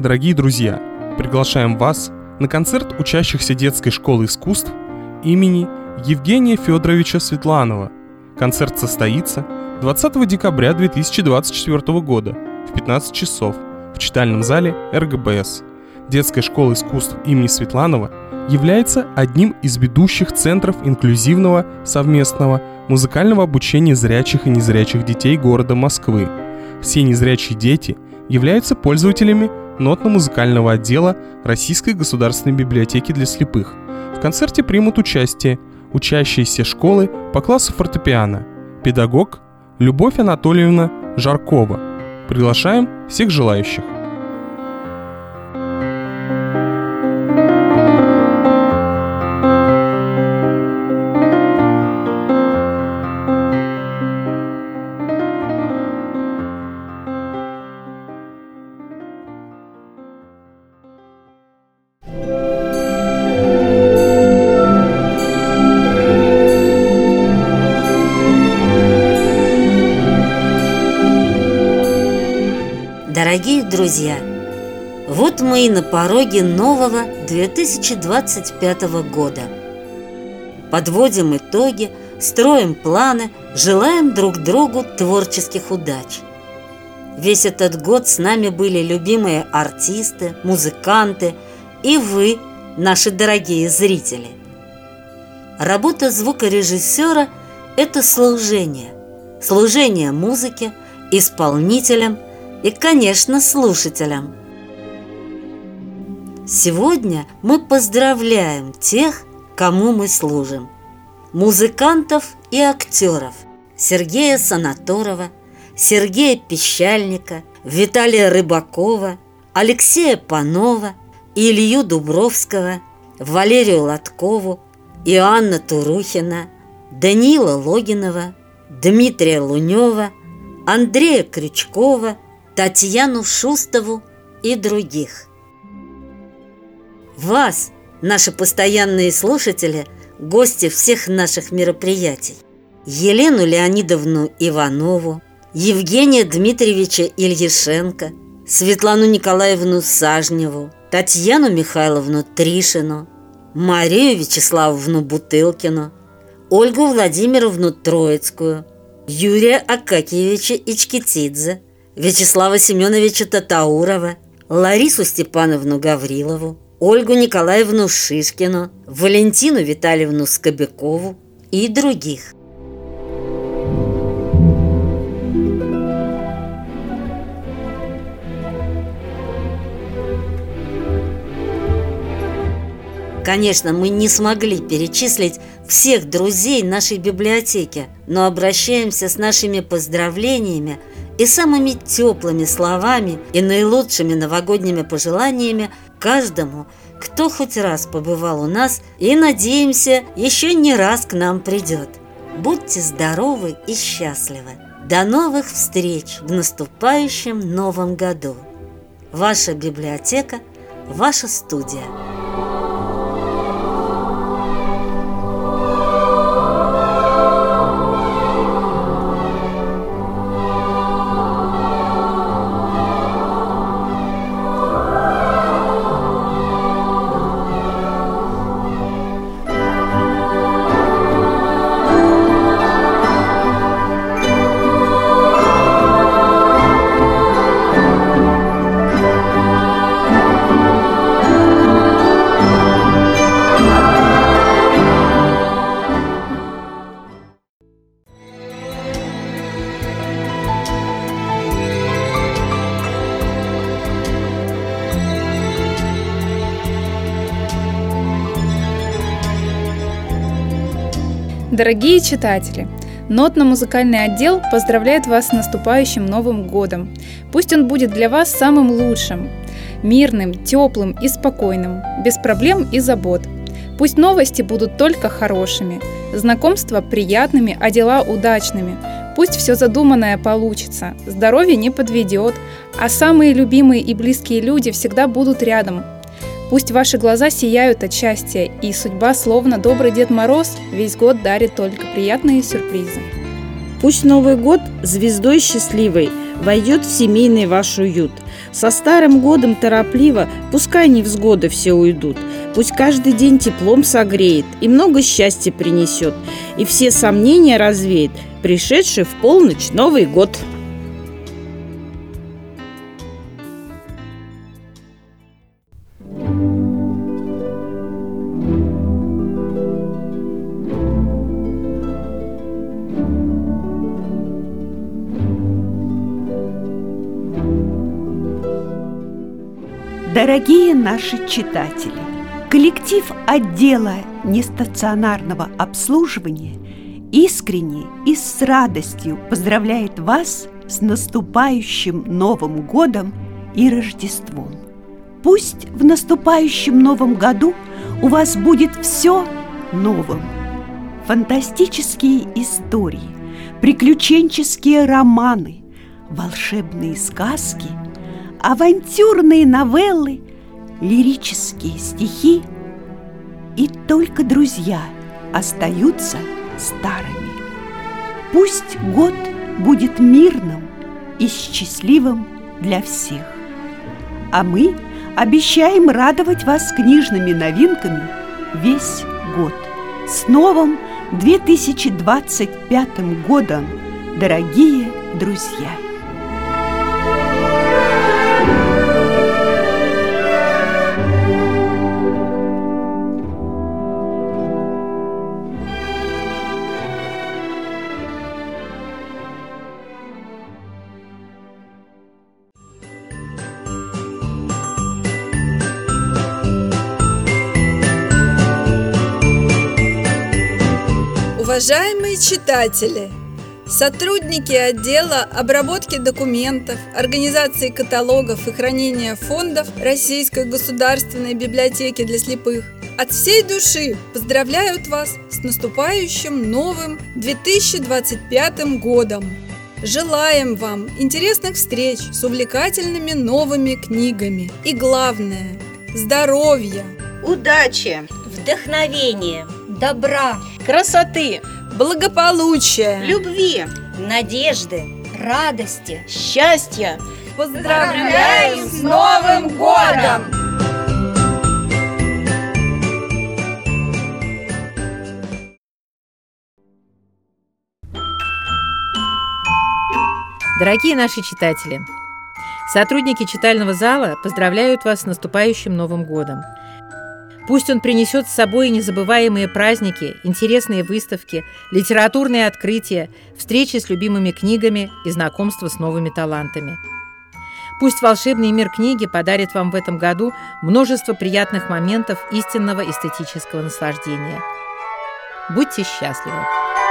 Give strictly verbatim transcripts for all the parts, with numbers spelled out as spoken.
Дорогие друзья, приглашаем вас на концерт учащихся детской школы искусств имени Евгения Федоровича Светланова. Концерт состоится двадцатого декабря две тысячи двадцать четвёртого года в пятнадцать часов в читальном зале эр гэ бэ эс. Детская школа искусств имени Светланова является одним из ведущих центров инклюзивного совместного музыкального обучения зрячих и незрячих детей города Москвы. Все незрячие дети являются пользователями нотно-музыкального отдела Российской государственной библиотеки для слепых. В концерте примут участие учащиеся школы по классу фортепиано, педагог Любовь Анатольевна Жаркова. Приглашаем всех желающих. Дорогие друзья, вот мы и на пороге нового две тысячи двадцать пятого года. Подводим итоги, строим планы, желаем друг другу творческих удач. Весь этот год с нами были любимые артисты, музыканты и вы, наши дорогие зрители. Работа звукорежиссера – это служение. Служение музыке, исполнителям и, конечно, слушателям. Сегодня мы поздравляем тех, кому мы служим. Музыкантов и актеров Сергея Санаторова, Сергея Пищальника, Виталия Рыбакова, Алексея Панова, Илью Дубровского, Валерию Лоткову, Иоанна Турухина, Даниила Логинова, Дмитрия Лунева, Андрея Крючкова, Татьяну Шустову и других. Вас, наши постоянные слушатели, гости всех наших мероприятий: Елену Леонидовну Иванову, Евгения Дмитриевича Ильяшенко, Светлану Николаевну Сажневу, Татьяну Михайловну Тришину, Марию Вячеславовну Бутылкину, Ольгу Владимировну Троицкую, Юрия Акакиевича Ичкитидзе, Вячеслава Семеновича Татаурова, Ларису Степановну Гаврилову, Ольгу Николаевну Шишкину, Валентину Витальевну Скобякову и других. Конечно, мы не смогли перечислить всех друзей нашей библиотеки, но обращаемся с нашими поздравлениями и самыми теплыми словами и наилучшими новогодними пожеланиями каждому, кто хоть раз побывал у нас, и, надеемся, еще не раз к нам придет. Будьте здоровы и счастливы. До новых встреч в наступающем новом году. Ваша библиотека, ваша студия. Дорогие читатели, Нотно-музыкальный отдел поздравляет вас с наступающим Новым годом. Пусть он будет для вас самым лучшим, мирным, теплым и спокойным, без проблем и забот. Пусть новости будут только хорошими, знакомства приятными, а дела удачными. Пусть все задуманное получится, здоровье не подведет, а самые любимые и близкие люди всегда будут рядом. Пусть ваши глаза сияют от счастья, и судьба, словно добрый Дед Мороз, весь год дарит только приятные сюрпризы. Пусть Новый год звездой счастливой войдет в семейный ваш уют. Со старым годом торопливо, пускай невзгоды все уйдут. Пусть каждый день теплом согреет и много счастья принесет, и все сомнения развеет пришедший в полночь Новый год. Дорогие наши читатели, коллектив отдела нестационарного обслуживания искренне и с радостью поздравляет вас с наступающим Новым годом и Рождеством. Пусть в наступающем Новом году у вас будет все новым. Фантастические истории, приключенческие романы, волшебные сказки, авантюрные новеллы, лирические стихи, и только друзья остаются старыми. Пусть год будет мирным и счастливым для всех. А мы обещаем радовать вас книжными новинками весь год. С новым две тысячи двадцать пятым годом, дорогие друзья! Уважаемые читатели, сотрудники отдела обработки документов, организации каталогов и хранения фондов Российской государственной библиотеки для слепых от всей души поздравляют вас с наступающим новым две тысячи двадцать пятым годом. Желаем вам интересных встреч с увлекательными новыми книгами и, главное, здоровья, удачи, вдохновения, добра, красоты, благополучия, любви, надежды, радости, счастья. Поздравляем с Новым годом! Дорогие наши читатели, сотрудники читального зала поздравляют вас с наступающим Новым годом. Пусть он принесет с собой незабываемые праздники, интересные выставки, литературные открытия, встречи с любимыми книгами и знакомство с новыми талантами. Пусть волшебный мир книги подарит вам в этом году множество приятных моментов истинного эстетического наслаждения. Будьте счастливы!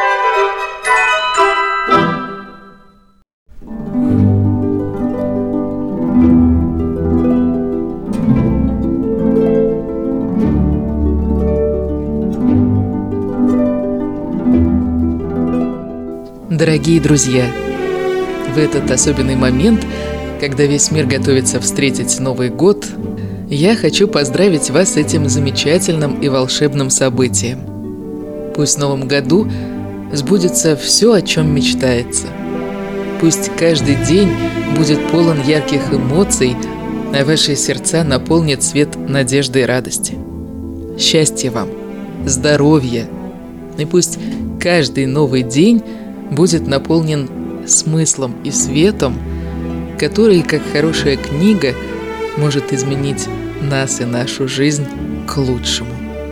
Дорогие друзья, в этот особенный момент, когда весь мир готовится встретить Новый год, я хочу поздравить вас с этим замечательным и волшебным событием. Пусть в Новом году сбудется все, о чем мечтается. Пусть каждый день будет полон ярких эмоций, а ваши сердца наполнит свет надежды и радости. Счастья вам, здоровья, и пусть каждый новый день будет наполнен смыслом и светом, который, как хорошая книга, может изменить нас и нашу жизнь к лучшему.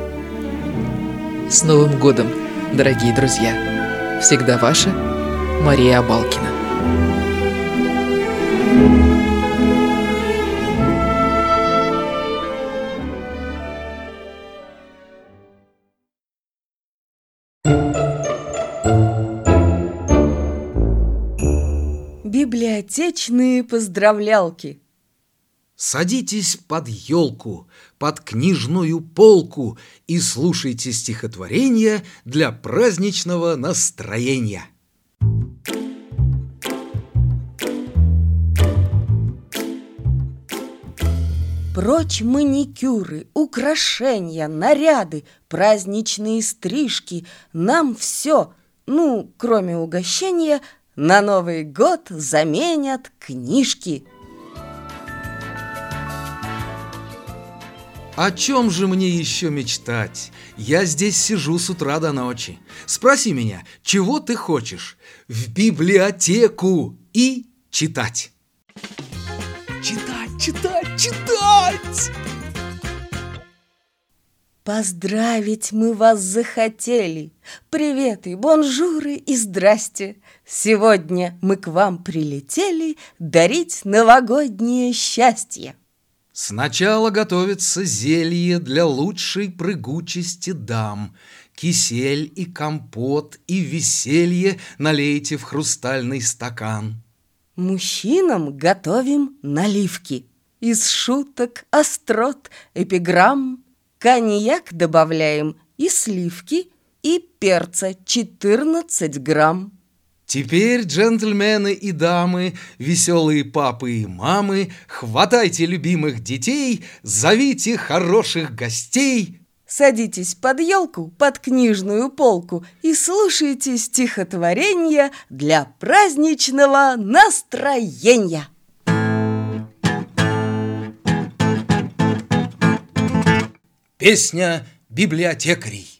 С Новым годом, дорогие друзья! Всегда ваша Мария Абалкина. Библиотечные поздравлялки. Садитесь под елку, под книжную полку и слушайте стихотворения для праздничного настроения. Прочь маникюры, украшения, наряды, праздничные стрижки. Нам все, ну, кроме угощения, на Новый год заменят книжки. О чем же мне еще мечтать? Я здесь сижу с утра до ночи. Спроси меня, чего ты хочешь? В библиотеку и читать. Читать, читать, читать! Поздравить мы вас захотели. Приветы, бонжуры и здрасте. Сегодня мы к вам прилетели дарить новогоднее счастье. Сначала готовится зелье для лучшей прыгучести дам. Кисель и компот и веселье налейте в хрустальный стакан. Мужчинам готовим наливки из шуток, острот, эпиграмм. Коньяк добавляем и сливки, и перца четырнадцать грамм. Теперь, джентльмены и дамы, веселые папы и мамы, хватайте любимых детей, зовите хороших гостей. Садитесь под елку, под книжную полку и слушайте стихотворения для праздничного настроения. Песня библиотекарей.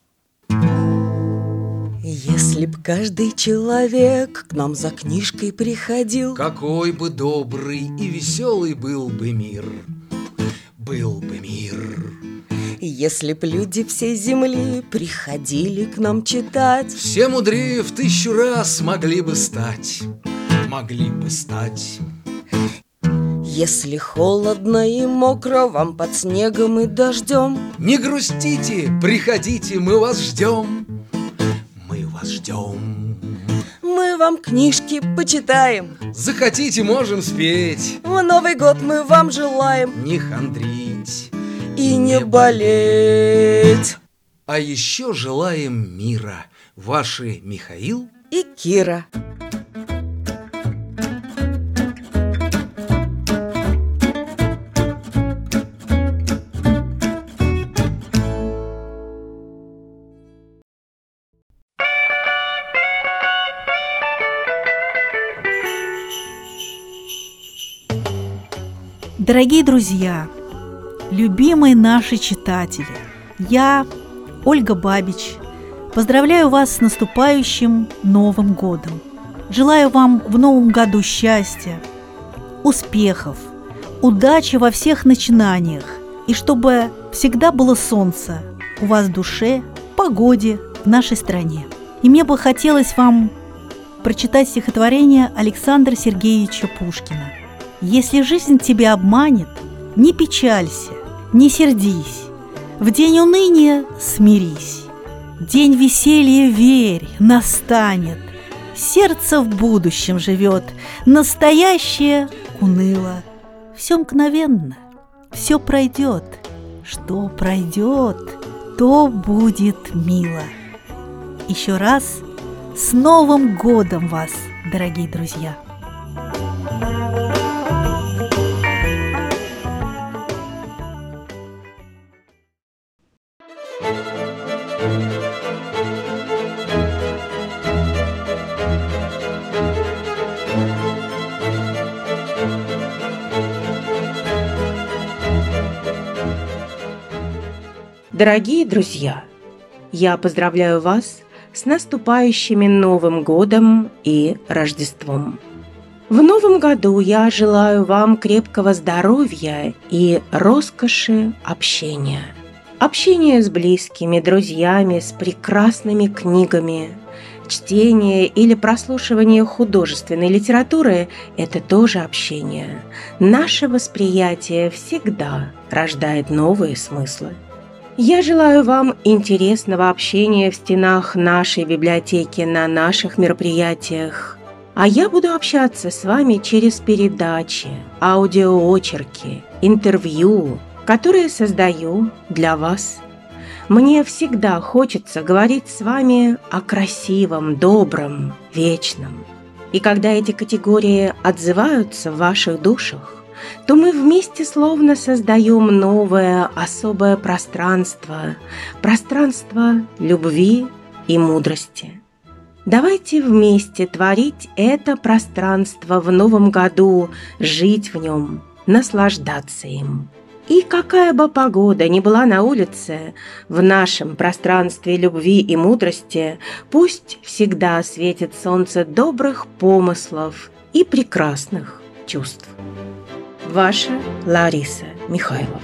Если б каждый человек к нам за книжкой приходил, какой бы добрый и веселый был бы мир, был бы мир. Если б люди всей земли приходили к нам читать, все мудрее в тысячу раз могли бы стать, могли бы стать. Если холодно и мокро вам под снегом и дождем, не грустите, приходите, мы вас ждем, мы вас ждем. Мы вам книжки почитаем, захотите, можем спеть. В Новый год мы вам желаем не хандрить и не болеть. А еще желаем мира. Ваши Михаил и Кира. Дорогие друзья, любимые наши читатели, я, Ольга Бабич, поздравляю вас с наступающим Новым годом. Желаю вам в Новом году счастья, успехов, удачи во всех начинаниях и чтобы всегда было солнце у вас в душе, погоде в нашей стране. И мне бы хотелось вам прочитать стихотворение Александра Сергеевича Пушкина. Если жизнь тебя обманет, не печалься, не сердись, в день уныния смирись, день веселья, верь, настанет, сердце в будущем живет, настоящее уныло. Все мгновенно, все пройдет, что пройдет, то будет мило. Еще раз с Новым годом вас, дорогие друзья! Дорогие друзья, я поздравляю вас с наступающими Новым годом и Рождеством. В Новом году я желаю вам крепкого здоровья и роскоши общения. Общение с близкими, друзьями, с прекрасными книгами. Чтение или прослушивание художественной литературы – это тоже общение. Наше восприятие всегда рождает новые смыслы. Я желаю вам интересного общения в стенах нашей библиотеки на наших мероприятиях. А я буду общаться с вами через передачи, аудиоочерки, интервью, которые создаю для вас. Мне всегда хочется говорить с вами о красивом, добром, вечном. И когда эти категории отзываются в ваших душах, то мы вместе словно создаем новое, особое пространство, пространство любви и мудрости. Давайте вместе творить это пространство в новом году, жить в нем, наслаждаться им. И какая бы погода ни была на улице, в нашем пространстве любви и мудрости пусть всегда светит солнце добрых помыслов и прекрасных чувств. Ваша Лариса Михайлова.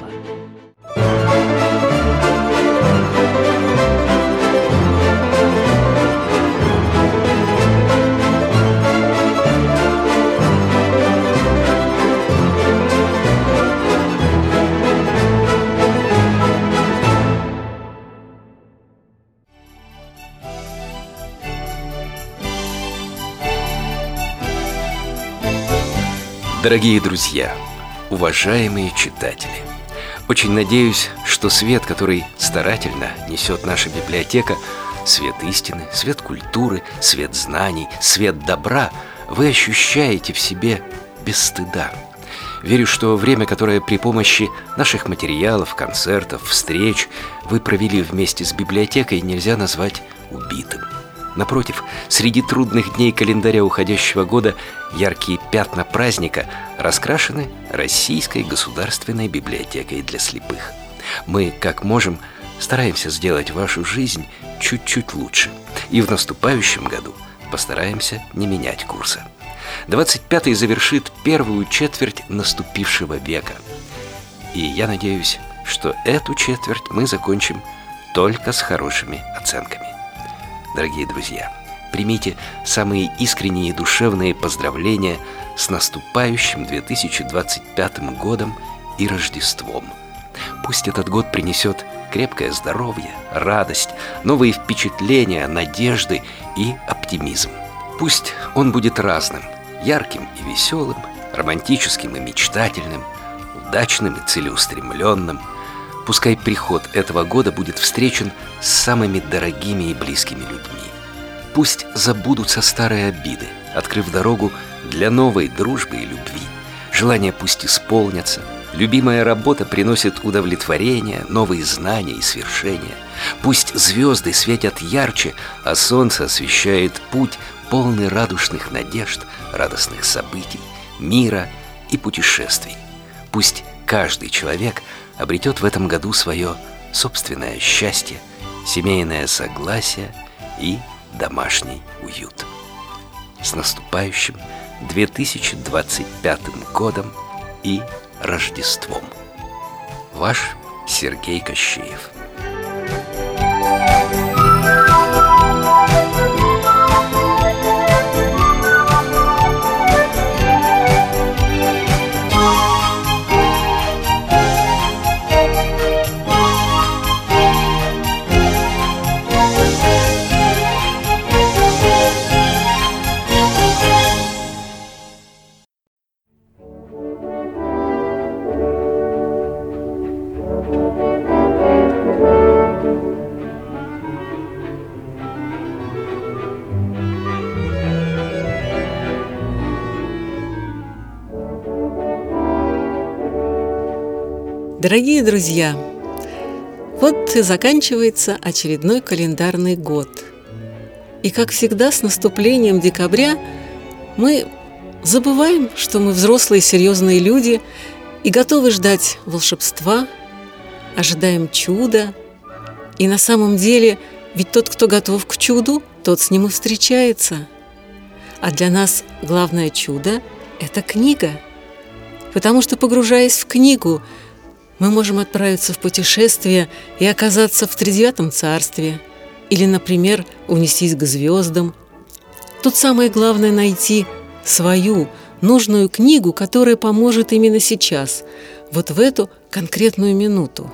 Дорогие друзья, уважаемые читатели, очень надеюсь, что свет, который старательно несет наша библиотека, свет истины, свет культуры, свет знаний, свет добра, вы ощущаете в себе без стыда. Верю, что время, которое при помощи наших материалов, концертов, встреч вы провели вместе с библиотекой, нельзя назвать убитым. Напротив, среди трудных дней календаря уходящего года яркие пятна праздника раскрашены Российской государственной библиотекой для слепых. Мы, как можем, стараемся сделать вашу жизнь чуть-чуть лучше. И в наступающем году постараемся не менять курса. двадцать пятый завершит первую четверть наступившего века. И я надеюсь, что эту четверть мы закончим только с хорошими оценками. Дорогие друзья, примите самые искренние и душевные поздравления с наступающим две тысячи двадцать пятым годом и Рождеством. Пусть этот год принесет крепкое здоровье, радость, новые впечатления, надежды и оптимизм. Пусть он будет разным, ярким и веселым, романтическим и мечтательным, удачным и целеустремленным. Пускай приход этого года будет встречен с самыми дорогими и близкими людьми. Пусть забудутся старые обиды, открыв дорогу для новой дружбы и любви. Желания пусть исполнятся. Любимая работа приносит удовлетворение, новые знания и свершения. Пусть звезды светят ярче, а солнце освещает путь, полный радужных надежд, радостных событий, мира и путешествий. Пусть каждый человек обретет в этом году свое собственное счастье, семейное согласие и домашний уют. С наступающим две тысячи двадцать пятым годом и Рождеством. Ваш Сергей Кощеев. Дорогие друзья, вот и заканчивается очередной календарный год. И, как всегда, с наступлением декабря мы забываем, что мы взрослые серьезные люди и готовы ждать волшебства, ожидаем чуда. И на самом деле, ведь тот, кто готов к чуду, тот с ним и встречается. А для нас главное чудо – это книга. Потому что, погружаясь в книгу, мы можем отправиться в путешествие и оказаться в тридевятом царстве, или, например, унестись к звездам. Тут самое главное — найти свою нужную книгу, которая поможет именно сейчас, вот в эту конкретную минуту.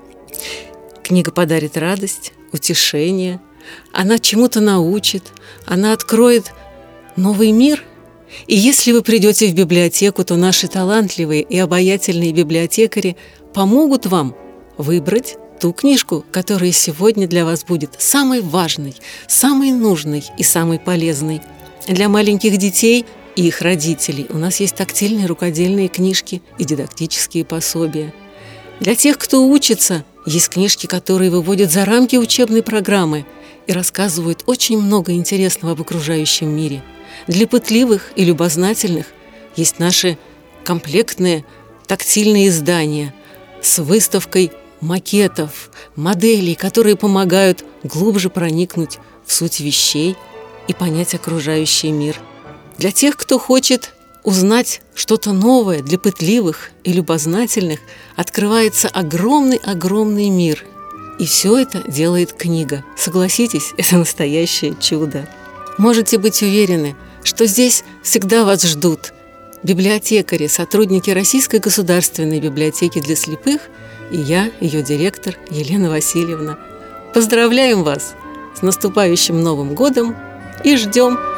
Книга подарит радость, утешение, она чему-то научит, она откроет новый мир. И если вы придете в библиотеку, то наши талантливые и обаятельные библиотекари помогут вам выбрать ту книжку, которая сегодня для вас будет самой важной, самой нужной и самой полезной. Для маленьких детей и их родителей у нас есть тактильные рукодельные книжки и дидактические пособия. Для тех, кто учится, есть книжки, которые выводят за рамки учебной программы и рассказывают очень много интересного об окружающем мире. Для пытливых и любознательных есть наши комплектные тактильные издания. с выставкой макетов, моделей, которые помогают глубже проникнуть в суть вещей и понять окружающий мир. Для тех, кто хочет узнать что-то новое, для пытливых и любознательных открывается огромный-огромный мир. И все это делает книга. Согласитесь, это настоящее чудо. Можете быть уверены, что здесь всегда вас ждут библиотекари, сотрудники Российской государственной библиотеки для слепых и я, ее директор Елена Васильевна. Поздравляем вас с наступающим Новым годом и ждем